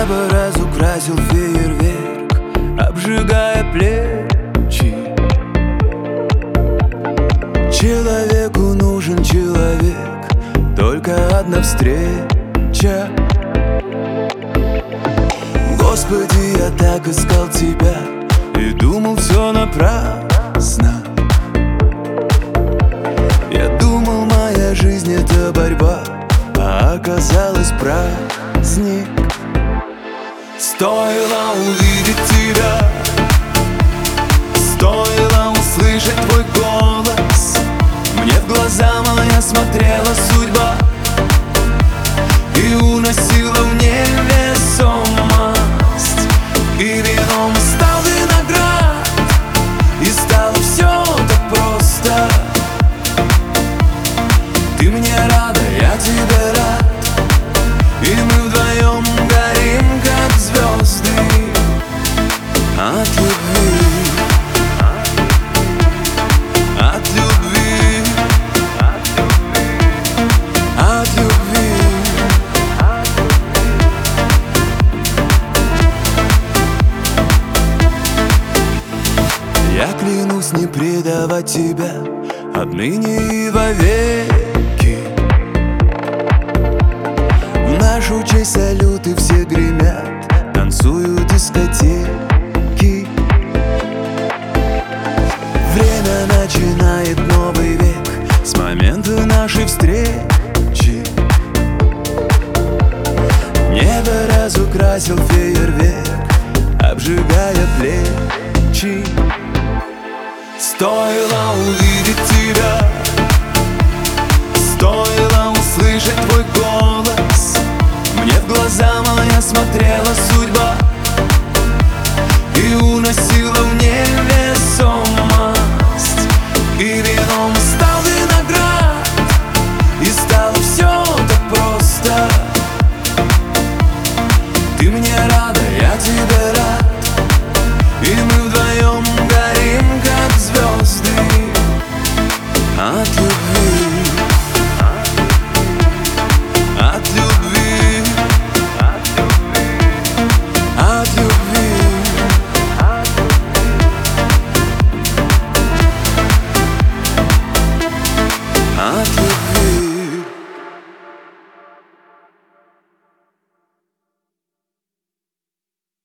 Небо разукрасил фейерверк, обжигая плечи. Человеку нужен человек, только одна встреча. Господи, я так искал тебя и думал, все напрасно. Я думал, моя жизнь — это борьба, а оказалось праздник. Стоило увидеть тебя, стоило услышать твой голос. Мне в глаза моя смотрела судьба и уносила в невесомость. И вином стал виноград, и стало все так просто. Ты мне рада, я тебе рад, и мы вдвоем горим, как звезды от любви, от любви, от любви. Я клянусь не предавать тебя отныне и вовеки. В нашу честь салюты все гремят, танцуют дискотеки. Время начинает новый век с момента нашей встречи. Небо разукрасил фейерверк, обжигая плечи. Стоило увидеть тебя, стоило услышать твой голос. Мне в глаза моя смотрела судьба и уносила в невесомость. И